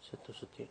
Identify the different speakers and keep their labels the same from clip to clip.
Speaker 1: 66.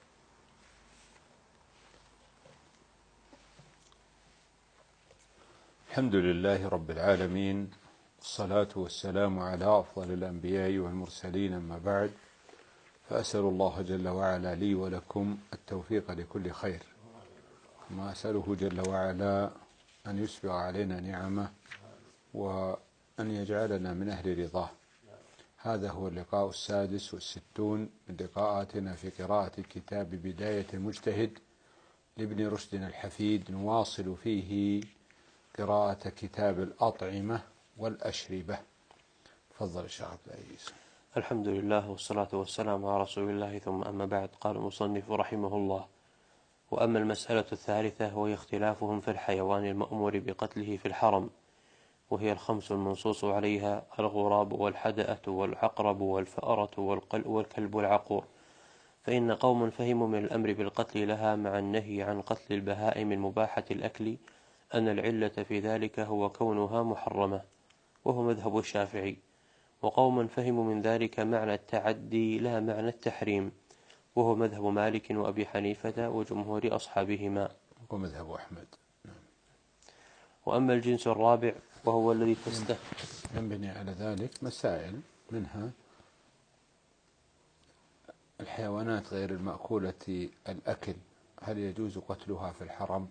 Speaker 2: الحمد لله رب العالمين، والصلاة والسلام على أفضل الأنبياء والمرسلين، أما بعد، فأسأل الله جل وعلا لي ولكم التوفيق لكل خير، كما أسأله جل وعلا أن يسبغ علينا نعمه وأن يجعلنا من أهل رضاه. هذا هو اللقاء 66 من لقاءاتنا في قراءة كتاب بداية المجتهد لابن رشد الحفيد، نواصل فيه قراءة كتاب الأطعمة والأشربة. تفضل الشيخ عبد العزيز.
Speaker 1: الحمد لله والصلاة والسلام على رسول الله، ثم أما بعد. قال المصنف رحمه الله: وأما المسألة الثالثة وهي اختلافهم في الحيوان المأمور بقتله في الحرم، وهي الخمس المنصوص عليها: الغراب والحدأة والعقرب والفأرة والكلب العقور. فإن قوم فهموا من الأمر بالقتل لها مع النهي عن قتل البهائم المباحة الأكل أن العلة في ذلك هو كونها محرمة، وهو مذهب الشافعي. وقوم فهموا من ذلك معنى التعدي لا معنى التحريم، وهو مذهب مالك وأبي حنيفة وجمهور أصحابهما،
Speaker 2: ومذهب أحمد.
Speaker 1: وأما الجنس الرابع وهو الذي
Speaker 2: ينبني على ذلك مسائل، منها الحيوانات غير المأكولة الأكل، هل يجوز قتلها في الحرم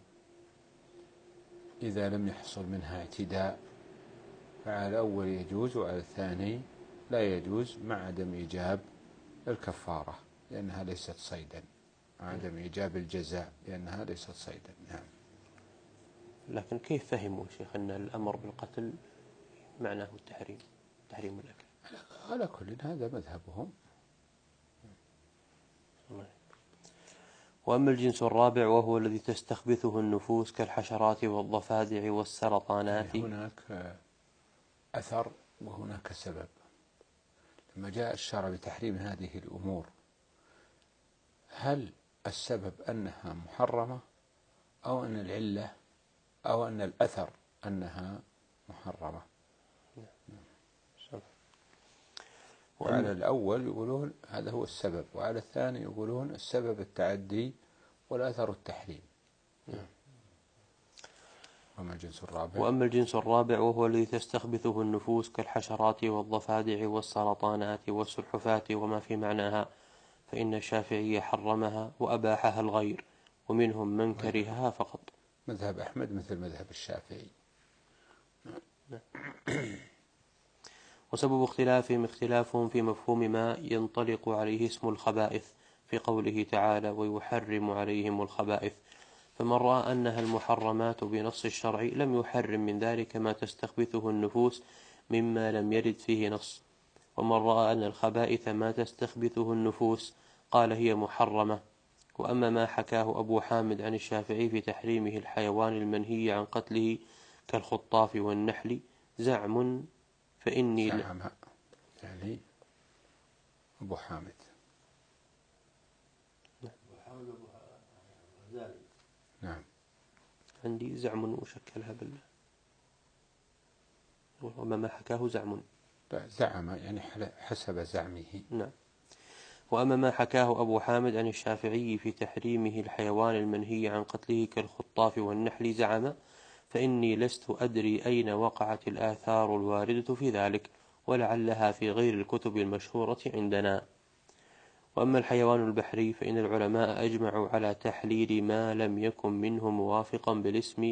Speaker 2: إذا لم يحصل منها اعتداء؟ فعلى الأول يجوز، وعلى الثاني لا يجوز، مع عدم إيجاب الكفارة لأنها ليست صيدا، مع عدم إيجاب الجزاء لأنها ليست صيدا. نعم.
Speaker 1: لكن كيف فهموا شيخ أن الأمر بالقتل معناه التحريم، تحريم الأكل؟
Speaker 2: على كل هذا مذهبهم.
Speaker 1: وأما الجنس الرابع وهو الذي تستخبثه النفوس كالحشرات والضفادع والسرطانات،
Speaker 2: يعني هناك أثر وهناك سبب. لما جاء الشرع بتحريم هذه الأمور، هل السبب أنها محرمة، أو أن العلة، أو أن الأثر أنها محرمة؟ وعلى الأول يقولون هذا هو السبب، وعلى الثاني يقولون السبب التعدي والأثر التحريم.
Speaker 1: وأما الجنس الرابع وهو الذي تستخبثه النفوس كالحشرات والضفادع والسرطانات والسلحفاة وما في معناها، فإن الشافعي حرمها وأباحها الغير، ومنهم من كرهها فقط.
Speaker 2: مذهب أحمد مثل مذهب الشافعي.
Speaker 1: وسبب اختلافهم اختلافهم في مفهوم ما ينطلق عليه اسم الخبائث في قوله تعالى: ويحرم عليهم الخبائث. فمن رأى أنها المحرمات بنص الشرع لم يحرم من ذلك ما تستخبثه النفوس مما لم يرد فيه نص، ومن رأى أن الخبائث ما تستخبثه النفوس قال هي محرمة. وأما ما حكاه أبو حامد عن الشافعي في تحريمه الحيوان المنهي عن قتله كالخطاف والنحل زعم، فإني
Speaker 2: زعم يعني أبو حامد. نعم.
Speaker 1: عندي زعم وشكلها بالله، وما ما حكاه زعم.
Speaker 2: لا، زعم يعني حسب زعمه.
Speaker 1: نعم. وأما ما حكاه أبو حامد عن الشافعي في تحريمه الحيوان المنهي عن قتله كالخطاف والنحل زعم، فإني لست أدري أين وقعت الآثار الواردة في ذلك، ولعلها في غير الكتب المشهورة عندنا. وأما الحيوان البحري فإن العلماء أجمعوا على تحليل ما لم يكن منه موافقا بالاسم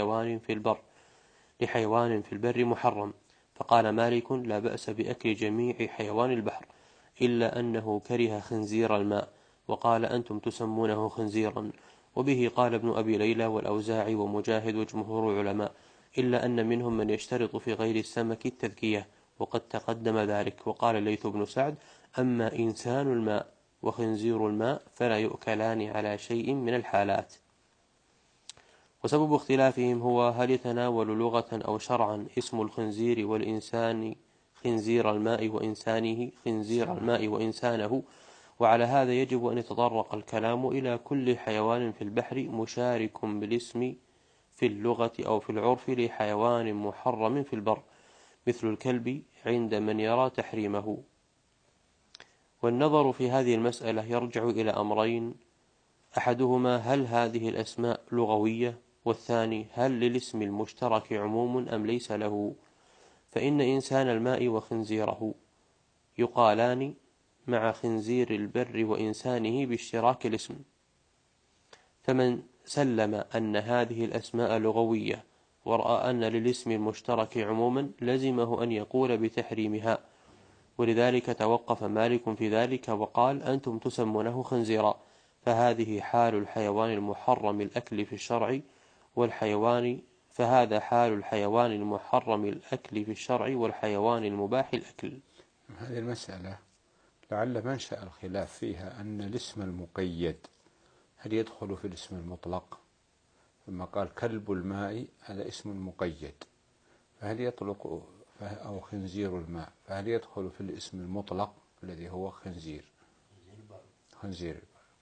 Speaker 1: لحيوان في البر محرم. فقال مالك: لا بأس بأكل جميع حيوان البحر، إلا أنه كره خنزير الماء، وقال: أنتم تسمونه خنزيرا. وبه قال ابن أبي ليلى والأوزاعي ومجاهد وجمهور العلماء، إلا أن منهم من يشترط في غير السمك التذكية، وقد تقدم ذلك. وقال الليث بن سعد: أما إنسان الماء وخنزير الماء فلا يؤكلان على شيء من الحالات. وسبب اختلافهم هو هل يتناول لغة أو شرعا اسم الخنزير والإنسان خنزير الماء وإنسانه خنزير الماء وإنسانه. وعلى هذا يجب أن يتطرق الكلام إلى كل حيوان في البحر مشارك بالاسم في اللغة أو في العرف لحيوان محرم في البر، مثل الكلب عند من يرى تحريمه. والنظر في هذه المسألة يرجع إلى أمرين: أحدهما هل هذه الأسماء لغوية، والثاني هل للاسم المشترك عموم أم ليس له. فإن إنسان الماء وخنزيره يقالان مع خنزير البر وإنسانه باشتراك الاسم، فمن سلم أن هذه الأسماء لغوية ورأى أن للاسم المشترك عموما لزمه أن يقول بتحريمها، ولذلك توقف مالك في ذلك وقال: أنتم تسمونه خنزيرا، فهذه حال الحيوان المحرم الأكل في الشرع والحيوان فهذا حال الحيوان المحرم الأكل في الشرع والحيوان المباح الأكل.
Speaker 2: هذه المسألة لعل منشأ الخلاف فيها أن الاسم المقيد هل يدخل في الاسم المطلق؟ ثم قال كلب الماء هذا اسم مقيد، فهل يطلق أو خنزير الماء فهل يدخل في الاسم المطلق الذي هو خنزير البر؟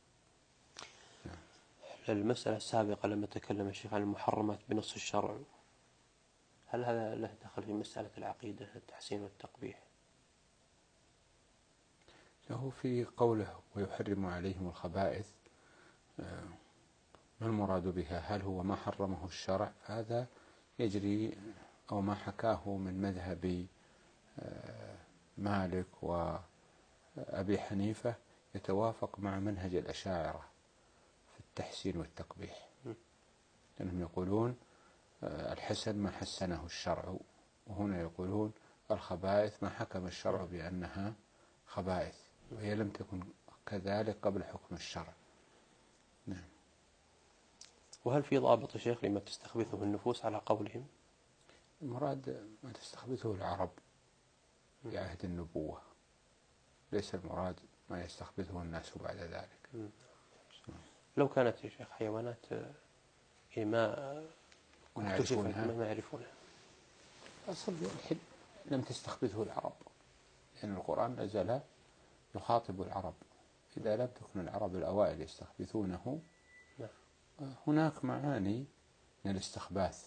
Speaker 1: المسألة السابقة لما تكلم الشيخ عن المحرمات بنص الشرع، هل هذا له دخل في مسألة العقيدة التحسين والتقبيح؟
Speaker 2: له في قوله ويحرم عليهم الخبائث، ما المراد بها؟ هل هو ما حرمه الشرع؟ هذا يجري أو ما حكاه من مذهب مالك وأبي حنيفة يتوافق مع منهج الأشاعرة في التحسين والتقبيح، لأنهم يقولون الحسن ما حسنه الشرع، وهنا يقولون الخبائث ما حكم الشرع بأنها خبائث، وهي لم تكن كذلك قبل حكم الشرع. نعم.
Speaker 1: وهل في ضابط شيخ لما تستخبثه النفوس على قولهم؟
Speaker 2: المراد ما تستخبثه العرب في عهد النبوة، ليس المراد ما يستخبثه الناس بعد ذلك.
Speaker 1: لو كانت يا شيخ حيوانات ما اكتشفت ما يعرفونها،
Speaker 2: أصل الحد لم تستخبثه العرب، لأن القرآن نزل يخاطب العرب، إذا لم تكن العرب الأوائل يستخبثونه هناك معاني من الاستخباث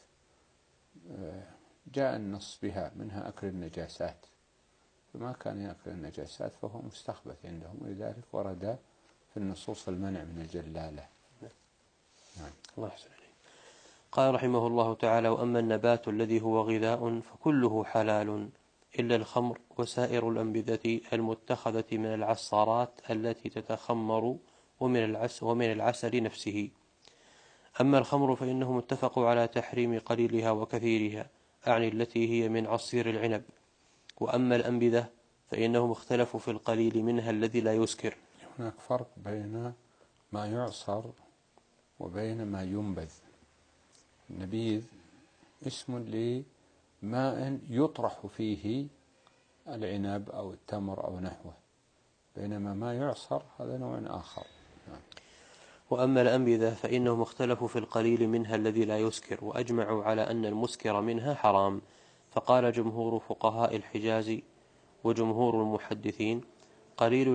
Speaker 2: جاء النص بها، منها أكل النجاسات، فما كان يأكل النجاسات فهو مستخبث عندهم، ولذلك ورد في النصوص المنع من الجلالة.
Speaker 1: نعم. الله يحسن عليك. قال رحمه الله تعالى: وأما النبات الذي هو غذاء فكله حلال إلا الخمر وسائر الأنبذة المتخذة من العصارات التي تتخمر ومن العسل نفسه. أما الخمر فإنهم اتفقوا على تحريم قليلها وكثيرها، أعني التي هي من عصير العنب. وأما الأنبذة فإنهم اختلفوا في القليل منها الذي لا يسكر.
Speaker 2: هناك فرق بين ما يعصر وبين ما ينبذ. النبيذ اسم لماء يطرح فيه العنب أو التمر أو نحوه، بينما ما يعصر هذا نوع آخر.
Speaker 1: وأما الأنبذة فإنهم اختلفوا في القليل منها الذي لا يسكر، وأجمعوا على أن المسكر منها حرام. فقال جمهور فقهاء الحجاز وجمهور المحدثين: قليل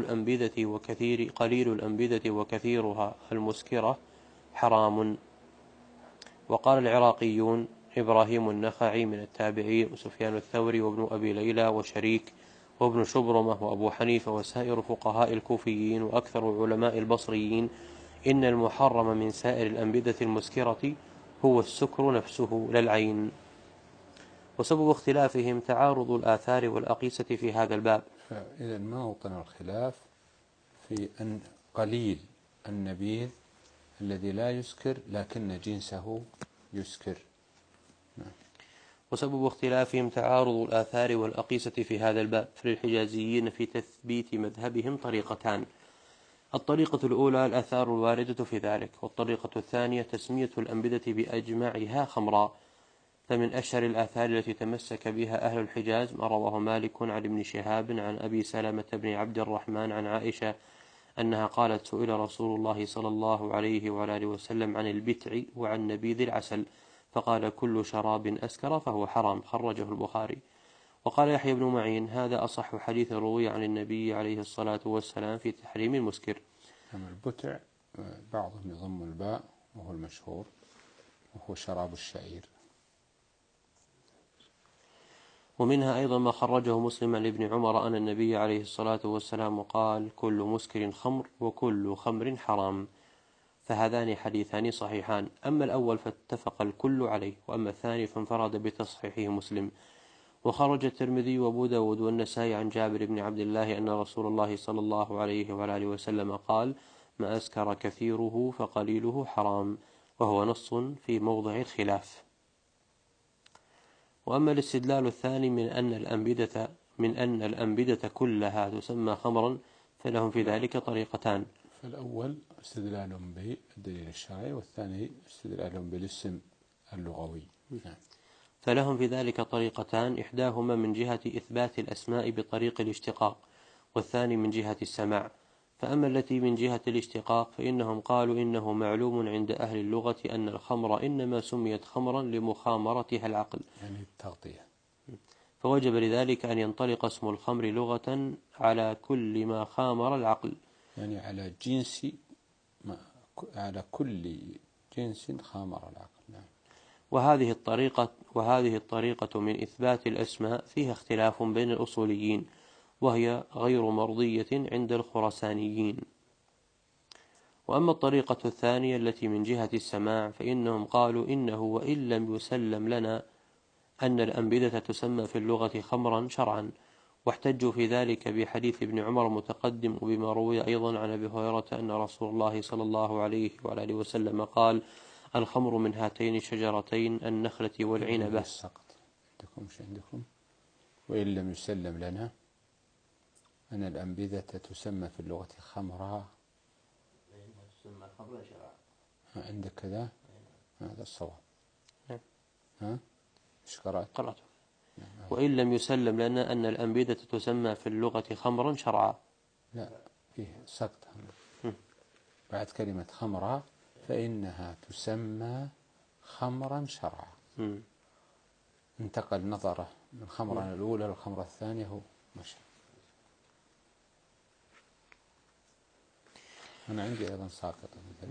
Speaker 1: الأنبذة وكثيرها المسكرة حرام. وقال العراقيون إبراهيم النخعي من التابعين وسفيان الثوري وابن أبي ليلى وشريك وابن شبرمة وأبو حنيفة وسائر فقهاء الكوفيين وأكثر علماء البصريين إن المحرم من سائر الأنبذة المسكرة هو السكر نفسه لا العين. وسبب اختلافهم تعارض الآثار والأقيسة في هذا الباب.
Speaker 2: فإذا موطن الخلاف في أن قليل النبيذ الذي لا يسكر لكن جنسه يسكر.
Speaker 1: وسبب اختلافهم تعارض الآثار والأقيسة في هذا الباب. فللحجازيين في تثبيت مذهبهم طريقتان: الطريقة الأولى الآثار الواردة في ذلك، والطريقة الثانية تسمية الأنبذة بأجمعها خمرا. فمن أشهر الآثار التي تمسك بها أهل الحجاز ما رواه مالك عن ابن شهاب عن أبي سلمة بن عبد الرحمن عن عائشة أنها قالت: سئل رسول الله صلى الله عليه وعلى آله وسلم عن البتع وعن نبيذ العسل، فقال: كل شراب أسكر فهو حرام. خرجه البخاري. وقال يحيى بن معين: هذا أصح حديث روي عن النبي عليه الصلاة والسلام في تحريم المسكر.
Speaker 2: أما البتع بعضهم يضم الباء وهو المشهور، وهو شراب الشعير.
Speaker 1: ومنها أيضا ما خرجه مسلم عن ابن عمر أن النبي عليه الصلاة والسلام قال: كل مسكر خمر وكل خمر حرام. فهذان حديثان صحيحان، أما الأول فاتفق الكل عليه، وأما الثاني فانفرد بتصحيحه مسلم. وخرج الترمذي وأبو داود والنسائي عن جابر بن عبد الله أن رسول الله صلى الله عليه وآله وسلم قال: ما أسكر كثيره فقليله حرام، وهو نص في موضع الخلاف. وأما الاستدلال الثاني من أن الأنبدة كلها تسمى خمرا، فلهم في ذلك طريقتان.
Speaker 2: فالأول استدلال بالدليل الشرعي، والثاني استدلال بالاسم اللغوي. نعم.
Speaker 1: فلهم في ذلك طريقتان، إحداهما من جهة إثبات الأسماء بطريق الاشتقاق، والثاني من جهة السماع. فأما التي من جهة الاشتقاق فإنهم قالوا إنه معلوم عند أهل اللغة أن الخمر إنما سميت خمرا لمخامرتها العقل،
Speaker 2: يعني التغطية،
Speaker 1: فوجب لذلك أن ينطلق اسم الخمر لغة على كل ما خامر العقل،
Speaker 2: يعني على كل جنس خامر العقل. نعم.
Speaker 1: وهذه الطريقة من إثبات الأسماء فيها اختلاف بين الأصوليين، وهي غير مرضية عند الخرسانيين. وأما الطريقة الثانية التي من جهة السماع فإنهم قالوا إنه وإن لم يسلم لنا أن الأنبذة تسمى في اللغة خمرا شرعا، واحتجوا في ذلك بحديث ابن عمر متقدم، وبما روي أيضا عن أبي هريرة أن رسول الله صلى الله عليه وآله وسلم قال: الخمر من هاتين الشجرتين النخلة والعنبة.
Speaker 2: السقط عندكم وإن لم يسلم لنا أن الأنبذة تسمى في اللغة خمرا، عندك كذا؟ هذا الصواب. ها؟ إيش قرأت؟
Speaker 1: وإن لم يسلم لنا أن الأنبذة تسمى في اللغة خمرا شرعا.
Speaker 2: لا، فيه سقط بعد كلمة خمرا، فإنها تسمى خمرا شرعا. انتقل نظره من خمرة الأولى للخمرة الثانية، هو مشى. أنا عندي أيضا ساقط.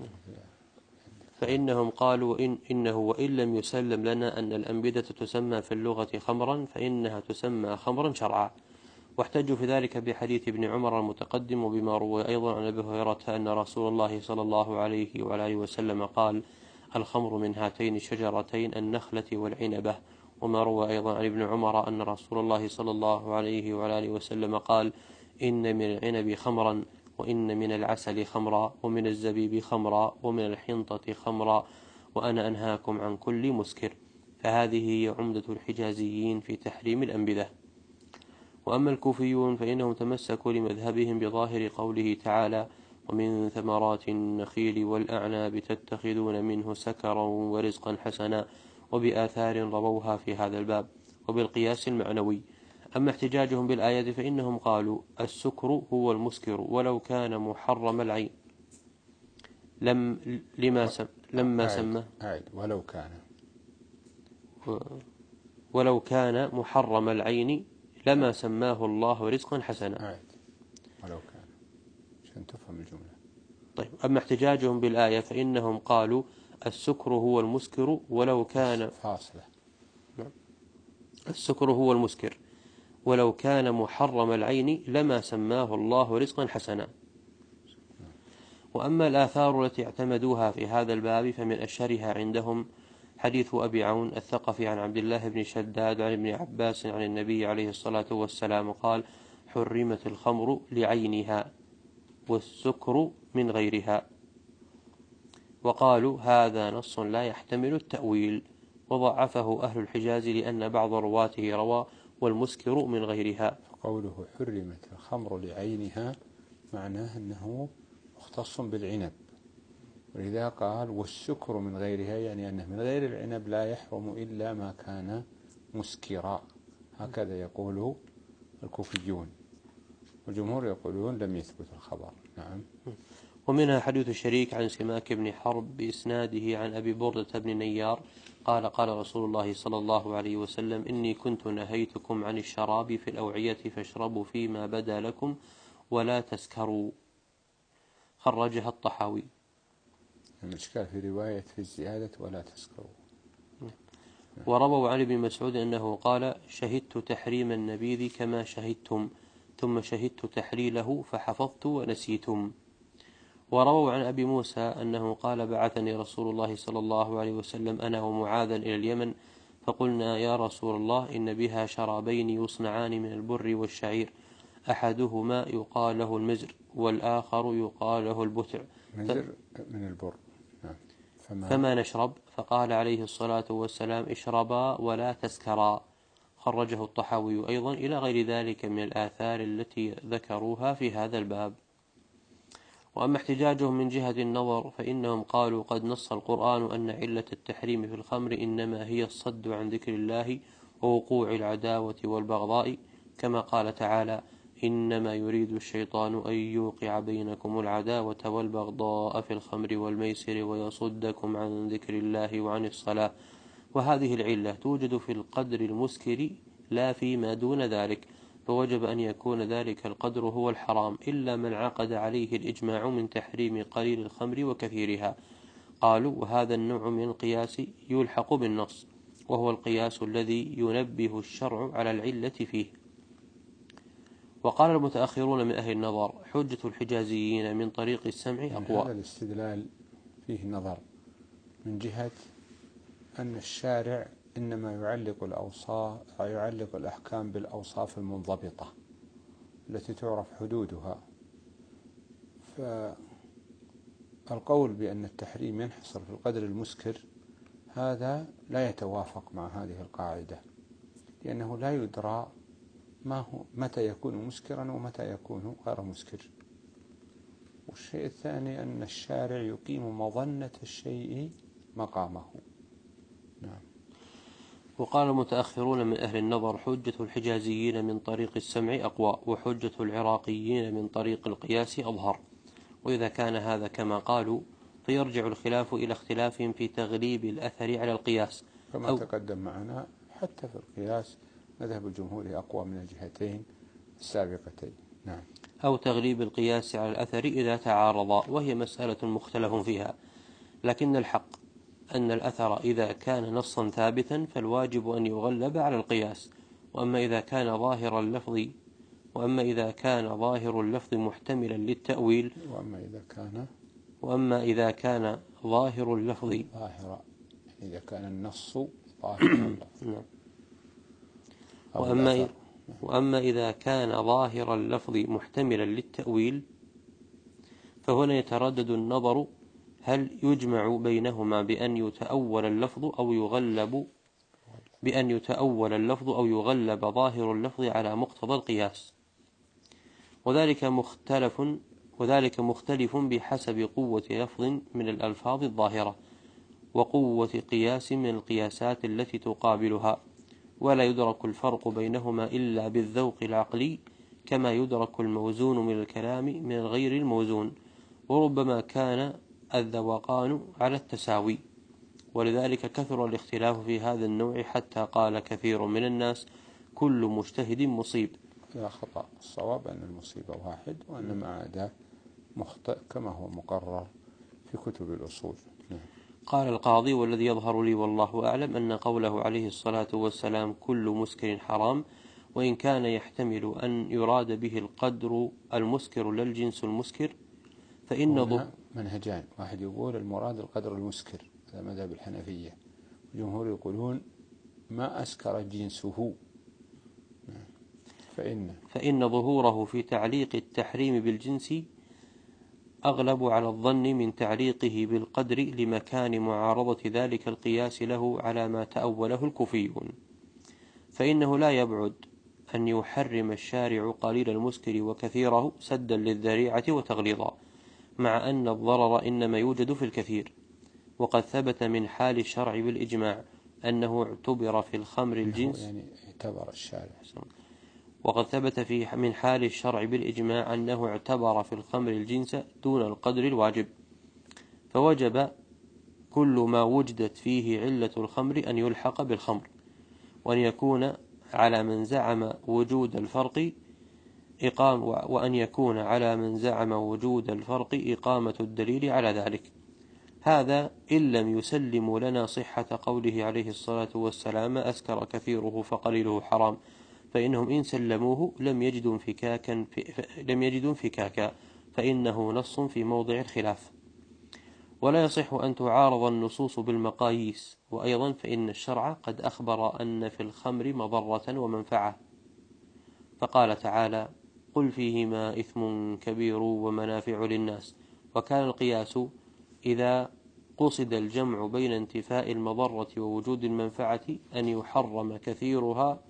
Speaker 1: فإنهم قالوا إنه وإن لم يسلم لنا أن الأنبذة تسمى في اللغة خمرا فإنها تسمى خمرا شرعا، واحتجوا في ذلك بحديث ابن عمر المتقدم، وبما روي أيضا عن أبي هريرة أن رسول الله صلى الله عليه وآله وسلم قال: الخمر من هاتين الشجرتين النخلة والعنبة. وما روى أيضا عن ابن عمر أن رسول الله صلى الله عليه وآله وسلم قال: إن من العنب خمرا، وإن من العسل خمرا، ومن الزبيب خمرا، ومن الحنطة خمرا، وأنا أنهاكم عن كل مسكر. فهذه هي عمدة الحجازيين في تحريم الأنبذة. وأما الكوفيون فإنهم تمسكوا لمذهبهم بظاهر قوله تعالى: ومن ثمرات النخيل والأعناب تتخذون منه سكرا ورزقا حسنا، وبآثار رووها في هذا الباب، وبالقياس المعنوي. أما احتجاجهم بالآية فإنهم قالوا: السكر هو المسكر ولو كان محرم العين، لما سمى ولو كان محرم العين لما سماه الله رزقا حسنا.
Speaker 2: ولو كان، عشان تفهم الجملة.
Speaker 1: طيب، أما احتجاجهم بالآية فإنهم قالوا: السكر هو المسكر ولو كان
Speaker 2: فاصلة.
Speaker 1: السكر هو المسكر ولو كان محرم العين لما سماه الله رزقا حسنا. وأما الآثار التي اعتمدوها في هذا الباب فمن أشهرها عندهم حديث أبي عون الثقفي عن عبد الله بن شداد عن ابن عباس عن النبي عليه الصلاة والسلام قال: حرمت الخمر لعينها والسكر من غيرها. وقالوا: هذا نص لا يحتمل التأويل، وضعفه أهل الحجاز لأن بعض رواته روى: والمسكر من غيرها.
Speaker 2: قوله حرمت الخمر لعينها معناه أنه مختص بالعنب، ولذا قال والسكر من غيرها، يعني أنه من غير العنب لا يحرم إلا ما كان مسكرا. هكذا يقول الكوفيون، والجمهور يقولون لم يثبت الخبر. نعم.
Speaker 1: ومنها حديث الشريك عن سماك بن حرب بإسناده عن أبي بردة بن نيار قال: قال رسول الله صلى الله عليه وسلم: إني كنت نهيتكم عن الشراب في الأوعية فاشربوا فيما بدا لكم ولا تسكروا. خرجها الطحاوي.
Speaker 2: الإشكال في رواية في الزيادة ولا تسكروا.
Speaker 1: ورووا عن ابن مسعود أنه قال: شهدت تحريم النبيذ كما شهدتم، ثم شهدت تحليله فحفظت ونسيتم. ورووا عن أبي موسى أنه قال: بعثني رسول الله صلى الله عليه وسلم أنا ومعاذا إلى اليمن، فقلنا يا رسول الله إن بها شرابين يصنعان من البر والشعير، أحدهما يقال له المزر والآخر يقال له البتع،
Speaker 2: مزر من البر.
Speaker 1: فما نشرب؟ فقال عليه الصلاة والسلام: اشربا ولا تسكرا. خرجه الطحاوي أيضا إلى غير ذلك من الآثار التي ذكروها في هذا الباب. وأما احتجاجهم من جهة النظر فإنهم قالوا: قد نص القرآن أن علة التحريم في الخمر إنما هي الصد عن ذكر الله ووقوع العداوة والبغضاء، كما قال تعالى: إنما يريد الشيطان أن يوقع بينكم العداوة والبغضاء في الخمر والميسر ويصدكم عن ذكر الله وعن الصلاة. وهذه العلة توجد في القدر المسكر لا فيما دون ذلك، فوجب أن يكون ذلك القدر هو الحرام، إلا من عقد عليه الإجماع من تحريم قليل الخمر وكثيرها. قالوا: وهذا النوع من القياس يلحق بالنص، وهو القياس الذي ينبه الشرع على العلة فيه. وقال المتأخرون من أهل النظر: حجة الحجازيين من طريق السمع أقوى.
Speaker 2: هذا الاستدلال فيه نظر من جهة أن الشارع إنما يعلق الأحكام بالأوصاف المنضبطة التي تعرف حدودها، فالقول بأن التحريم ينحصر في القدر المسكر هذا لا يتوافق مع هذه القاعدة، لأنه لا يدرى متى يكون مسكرا ومتى يكون غير مسكر. والشيء الثاني أن الشارع يقيم مظنة الشيء مقامه. نعم.
Speaker 1: وقال المتأخرون من أهل النظر: حجة الحجازيين من طريق السمع أقوى، وحجة العراقيين من طريق القياس أظهر. وإذا كان هذا كما قالوا فيرجع الخلاف إلى اختلافهم في تغليب الأثر على القياس،
Speaker 2: كما تقدم معنا. حتى في القياس مذهب الجمهور أقوى من الجهتين السابقتين. نعم.
Speaker 1: أو تغليب القياس على الأثر إذا تعارضا، وهي مسألة مختلف فيها، لكن الحق أن الأثر إذا كان نصا ثابتا فالواجب أن يغلب على القياس. وأما إذا كان ظاهر اللفظ محتملا للتأويل، وأما إذا كان ظاهر اللفظ
Speaker 2: إذا كان النص ظاهر اللفظ.
Speaker 1: وأما إذا كان ظاهر اللفظ محتملا للتأويل فهنا يتردد النظر: هل يجمع بينهما بأن يتأول اللفظ أو يغلب ظاهر اللفظ على مقتضى القياس؟ وذلك مختلف بحسب قوة لفظ من الألفاظ الظاهرة وقوة قياس من القياسات التي تقابلها، ولا يدرك الفرق بينهما إلا بالذوق العقلي، كما يدرك الموزون من الكلام من غير الموزون، وربما كان الذوقان على التساوي. ولذلك كثر الاختلاف في هذا النوع حتى قال كثير من الناس: كل مجتهد مصيب.
Speaker 2: لا خطأ. الصواب أن المصيبة واحد، وأن ما عداه مخطئ كما هو مقرر في كتب الأصول.
Speaker 1: قال القاضي: والذي يظهر لي والله أعلم أن قوله عليه الصلاة والسلام كل مسكر حرام، وإن كان يحتمل أن يراد به القدر المسكر لا الجنس المسكر، فإن
Speaker 2: منهجان: واحد يقول المراد القدر المسكر، هذا مذهب الحنفية، الجمهور يقولون ما أسكر جنسه،
Speaker 1: فإن ظهوره في تعليق التحريم بالجنس أغلب على الظن من تعليقه بالقدر لمكان معارضة ذلك القياس له على ما تأوله الكوفيون. فإنه لا يبعد أن يحرم الشارع قليل المسكر وكثيره سدا للذريعة وتغليظا، مع أن الضرر إنما يوجد في الكثير. وقد ثبت من حال الشرع بالإجماع أنه اعتبر في الخمر الجنس، وقد ثبت من حال الشرع بالإجماع أنه اعتبر في الخمر الجنس دون القدر الواجب، فوجب كل ما وجدت فيه علة الخمر أن يلحق بالخمر، وأن يكون على من زعم وجود الفرق إقامة الدليل على ذلك. هذا إن لم يسلموا لنا صحة قوله عليه الصلاة والسلام أسكر كثيره فقليله حرام، فإنهم إن سلموه لم يجدوا انفكاكا، فإنه نص في موضع الخلاف. ولا يصح أن تعارض النصوص بالمقاييس. وأيضا فإن الشرع قد أخبر أن في الخمر مضرة ومنفعة، فقال تعالى: قل فيهما إثم كبير ومنافع للناس. وكان القياس إذا قصد الجمع بين انتفاء المضرة ووجود المنفعة أن يحرم كثيرها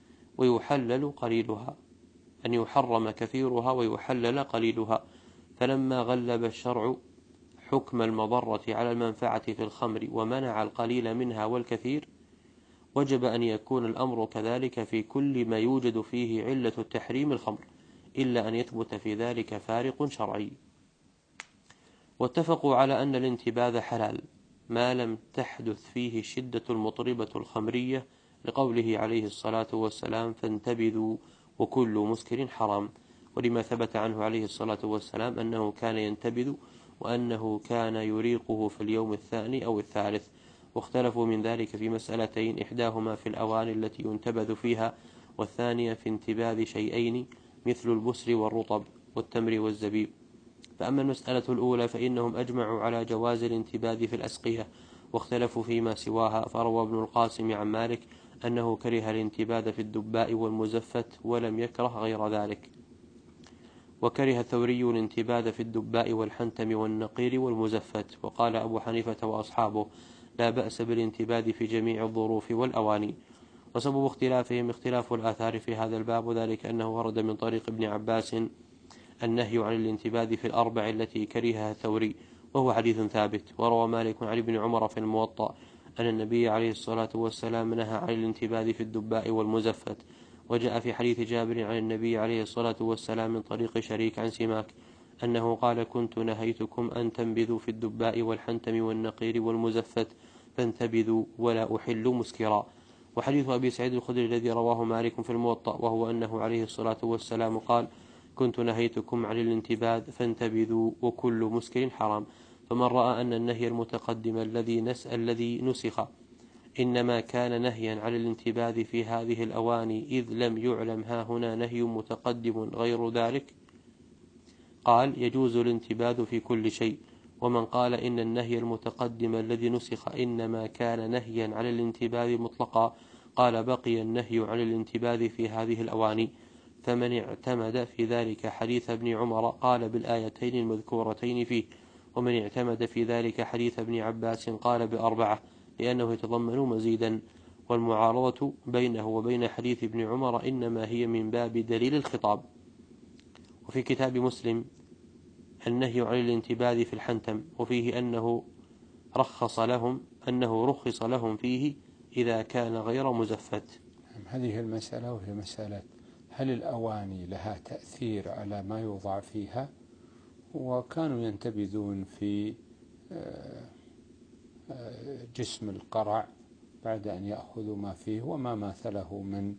Speaker 1: ويحلل قليلها. فلما غلب الشرع حكم المضرة على المنفعة في الخمر ومنع القليل منها والكثير، وجب أن يكون الأمر كذلك في كل ما يوجد فيه علة التحريم الخمر، إلا أن يثبت في ذلك فارق شرعي. واتفقوا على أن الانتباذ حلال ما لم تحدث فيه الشدة المطربة الخمرية، لقوله عليه الصلاة والسلام: فانتبذوا وكل مسكر حرام. ولما ثبت عنه عليه الصلاة والسلام أنه كان ينتبذ، وأنه كان يريقه في اليوم الثاني أو الثالث. واختلفوا من ذلك في مسألتين: إحداهما في الأواني التي ينتبذ فيها، والثانية في انتباذ شيئين مثل البسر والرطب والتمر والزبيب. فأما المسألة الأولى فإنهم أجمعوا على جواز الانتباذ في الأسقية، واختلفوا فيما سواها. فروى ابن القاسم عن مالك أنه كره الانتباذ في الدباء والمزفت ولم يكره غير ذلك. وكره الثوري الانتباذ في الدباء والحنتم والنقير والمزفت. وقال أبو حنيفة وأصحابه: لا بأس بالانتباذ في جميع الظروف والأواني. وسبب اختلافهم اختلاف الآثار في هذا الباب، وذلك أنه ورد من طريق ابن عباس النهي عن الانتباذ في الأربع التي كرهها الثوري، وهو حديث ثابت. وروى مالك عن ابن عمر في الموطأ أن النبي عليه الصلاة والسلام نهى عن الانتباذ في الدباء والمزفت. وجاء في حديث جابر عن النبي عليه الصلاة والسلام من طريق شريك عن سماك أنه قال: كنت نهيتكم أن تنبذوا في الدباء والحنتم والنقير والمزفت، فانتبذوا ولا أحل مسكرا. وحديث أبي سعيد الخدري الذي رواه مالك في الموطأ، وهو أنه عليه الصلاة والسلام قال: كنت نهيتكم عن الانتباذ فانتبذوا وكل مسكر حرام. فمن رأى أن النهي المتقدم الذي نسخ إنما كان نهيا عن الانتباذ في هذه الأواني، إذ لم يعلم ها هنا نهي متقدم غير ذلك، قال: يجوز الانتباذ في كل شيء. ومن قال إن النهي المتقدم الذي نسخ إنما كان نهيا عن الانتباذ مطلقا، قال: بقي النهي عن الانتباذ في هذه الأواني. فمن اعتمد في ذلك حديث ابن عمر قال بالآيتين المذكورتين فيه، ومن اعتمد في ذلك حديث ابن عباس قال ب4، لأنه يتضمن مزيدا. والمعارضة بينه وبين حديث ابن عمر إنما هي من باب دليل الخطاب. وفي كتاب مسلم النهي عن الانتباذ في الحنتم، وفيه أنه رخص لهم فيه إذا كان غير مزفت.
Speaker 2: هذه المسألة، وهي مسألة هل الأواني لها تأثير على ما يوضع فيها؟ وكانوا ينتبذون في جسم القرع بعد أن يأخذوا ما فيه وما ماثله من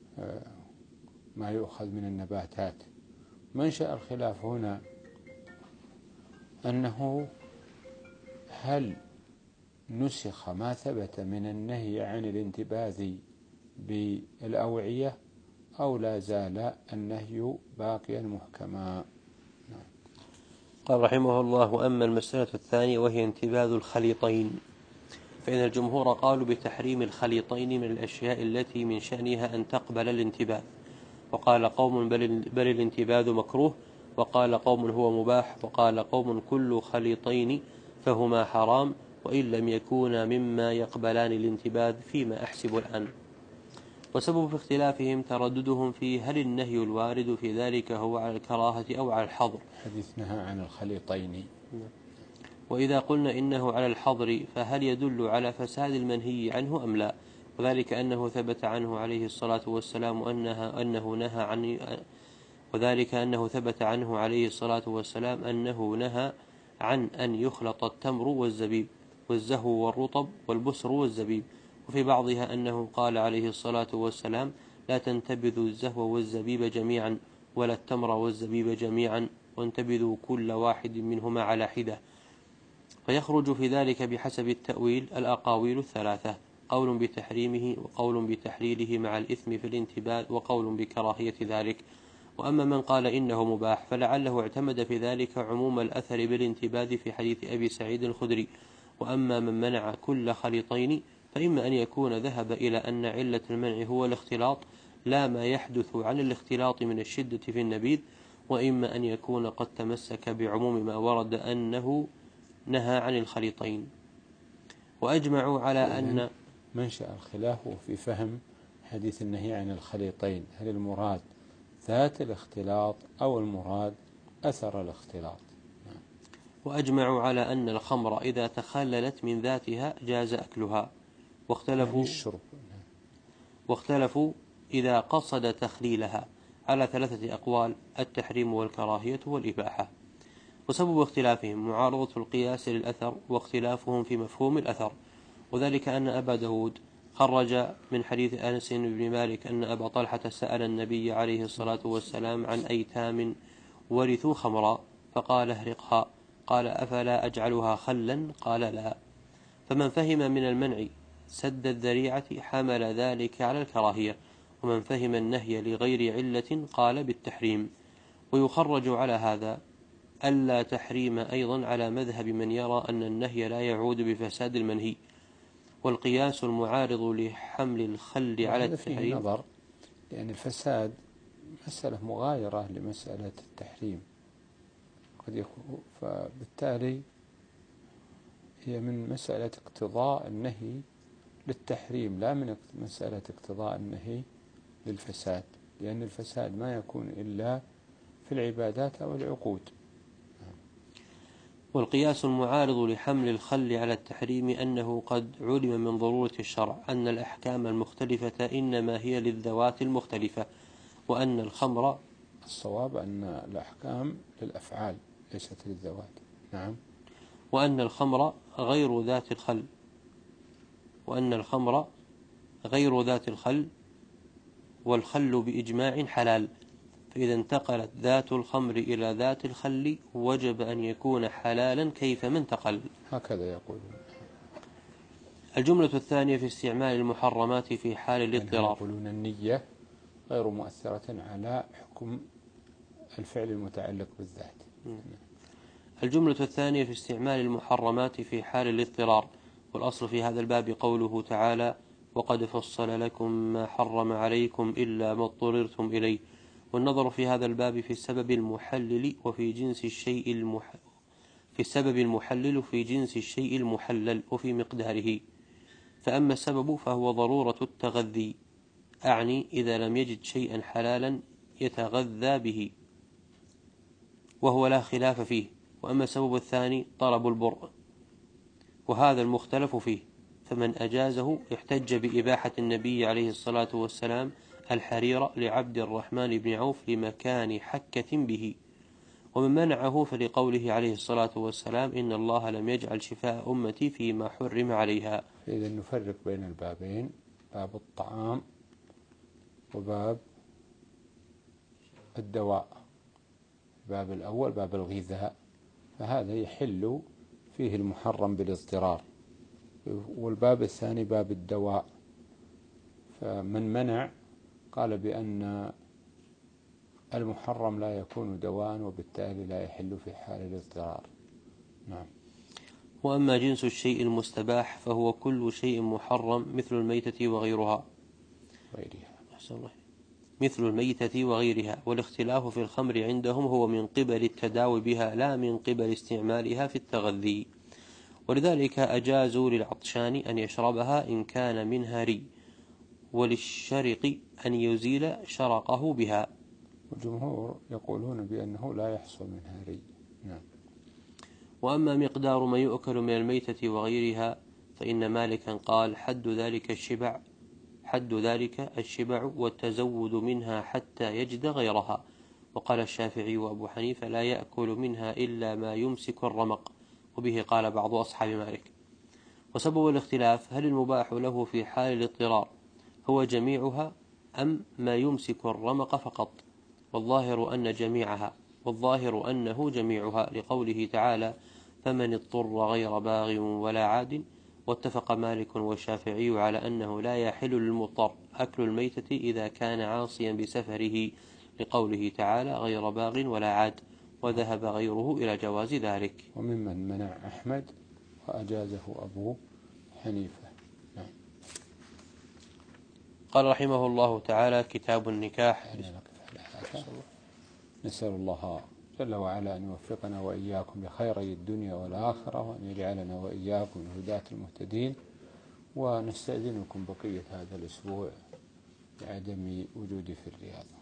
Speaker 2: ما يؤخذ من النباتات. منشأ الخلاف هنا أنه هل نسخ ما ثبت من النهي عن الانتباذ بالأوعية أو لا زال النهي باقيا محكما؟
Speaker 1: قال رحمه الله: وأما المسألة الثانية وهي انتباذ الخليطين، فإن الجمهور قالوا بتحريم الخليطين من الأشياء التي من شأنها أن تقبل الانتباذ. وقال قوم بل الانتباذ مكروه، وقال قوم هو مباح، وقال قوم كل خليطين فهما حرام، وإن لم يكونا مما يقبلان الانتباذ فيما أحسب الآن. وسبب في اختلافهم ترددهم في هل النهي الوارد في ذلك هو على الكراهة أو على الحظر.
Speaker 2: حديث نهى عن الخليطين.
Speaker 1: وإذا قلنا إنه على الحظر فهل يدل على فساد المنهي عنه أم لا؟ وذلك أنه ثبت عنه عليه الصلاة والسلام أنه نهى عن أن يخلط التمر والزبيب والزهو والرطب والبسر والزبيب. وفي بعضها أنه قال عليه الصلاة والسلام: لا تنتبذوا الزهو والزبيب جميعا ولا التمر والزبيب جميعا، وانتبذوا كل واحد منهما على حدة. فيخرج في ذلك بحسب التأويل الأقاويل الثلاثة: قول بتحريمه، وقول بتحليله مع الإثم في الانتباه، وقول بكراهية ذلك. وأما من قال إنه مباح فلعله اعتمد في ذلك عموم الأثر بالانتباه في حديث أبي سعيد الخدري. وأما من منع كل خليطين فإما أن يكون ذهب إلى أن علة المنع هو الاختلاط لا ما يحدث عن الاختلاط من الشدة في النبيذ، وإما أن يكون قد تمسك بعموم ما ورد أنه نهى عن الخليطين. وأجمعوا على أن
Speaker 2: منشأ الخلاف في فهم حديث النهي عن الخليطين، هل المراد ذات الاختلاط أو المراد أثر الاختلاط؟
Speaker 1: وأجمعوا على أن الخمر إذا تخللت من ذاتها جاز أكلها، واختلفوا إذا قصد تخليلها على 3 أقوال: التحريم والكراهية والإباحة. وسبب اختلافهم معارضة القياس للأثر واختلافهم في مفهوم الأثر، وذلك أن أبا داود خرج من حديث أنس بن مالك أن أبا طلحة سأل النبي عليه الصلاة والسلام عن أيتام ورثوا خمرا فقال اهرقها، قال أفلا أجعلها خلا؟ قال لا. فمن فهم من المنع سد الذريعة حمل ذلك على الكراهية، ومن فهم النهي لغير علة قال بالتحريم. ويخرج على هذا ألا تحريم أيضا على مذهب من يرى أن النهي لا يعود بفساد المنهي. والقياس المعارض لحمل الخل على التحريم
Speaker 2: فيه نظر، لأن الفساد مسألة مغايرة لمسألة التحريم قد يكون، فبالتالي هي من مسألة اقتضاء النهي للتحريم لا من مسألة اقتضاء النهي للفساد، لأن الفساد ما يكون إلا في العبادات أو العقود.
Speaker 1: والقياس المعارض لحمل الخل على التحريم أنه قد علم من ضرورة الشرع أن الأحكام المختلفة إنما هي للذوات المختلفة، وأن الخمر
Speaker 2: الصواب أن الأحكام للأفعال ليست للذوات. نعم.
Speaker 1: وأن الخمر غير ذات الخل، والخل بإجماع حلال، فإذا انتقلت ذات الخمر إلى ذات الخل وجب أن يكون حلالا كيفما انتقل.
Speaker 2: هكذا يقولون.
Speaker 1: الجملة الثانية في استعمال المحرمات في حال الاضطرار.
Speaker 2: يقولون النية غير مؤثرة على حكم الفعل المتعلق بالذات.
Speaker 1: الجملة الثانية في استعمال المحرمات في حال الاضطرار. والأصل في هذا الباب قوله تعالى: وقد فصل لكم ما حرم عليكم إلا ما اضطررتم إليه. والنظر في هذا الباب في السبب المحلل وفي جنس الشيء في السبب المحلل في جنس الشيء المحلل وفي مقداره. فأما السبب فهو ضرورة التغذي، أعني إذا لم يجد شيئا حلالا يتغذى به، وهو لا خلاف فيه. وأما السبب الثاني طلب البرء، وهذا المختلف فيه، فمن أجازه احتج بإباحة النبي عليه الصلاة والسلام الحرير لعبد الرحمن بن عوف لمكان حكة به، ومن منعه فلقوله عليه الصلاة والسلام: إن الله لم يجعل شفاء أمتي فيما حرم عليها.
Speaker 2: إذا نفرق بين البابين، باب الطعام وباب الدواء. الباب الأول باب الغذاء، فهذا يحل فيه المحرم بالاضطرار، والباب الثاني باب الدواء، فمن منع قال بأن المحرم لا يكون دواء وبالتالي لا يحل في حال الاضطرار. نعم.
Speaker 1: وأما جنس الشيء المستباح فهو كل شيء محرم مثل الميتة وغيرها. مثل الميتة وغيرها. والاختلاف في الخمر عندهم هو من قبل التداوي بها لا من قبل استعمالها في التغذي، ولذلك أجازوا للعطشان أن يشربها إن كان منها ري، وللشرق أن يزيل شرقه بها.
Speaker 2: والجمهور يقولون بأنه لا يحصل منها ري. نعم.
Speaker 1: وأما مقدار ما يؤكل من الميتة وغيرها فإن مالكا قال: حد ذلك الشبع والتزود منها حتى يجد غيرها. وقال الشافعي وأبو حنيفة: لا يأكل منها إلا ما يمسك الرمق، وبه قال بعض أصحاب مالك. وسبب الاختلاف هل المباح له في حال الاضطرار هو جميعها أم ما يمسك الرمق فقط، والظاهر أنه جميعها، لقوله تعالى: فمن اضطر غير باغ ولا عاد. واتفق مالك والشافعي على أنه لا يحل للمضطر أكل الميتة إذا كان عاصيا بسفره، لقوله تعالى غير باغ ولا عاد، وذهب غيره إلى جواز ذلك.
Speaker 2: وممن منع أحمد وأجازه أبو حنيفة. نعم.
Speaker 1: قال رحمه الله تعالى: كتاب النكاح.
Speaker 2: نسأل الله جل وعلا أن يوفقنا وإياكم لخيري الدنيا والآخرة، وأن يجعلنا وإياكم من هداة المهتدين. ونستأذنكم بقية هذا الأسبوع لعدم وجودي في الرياض.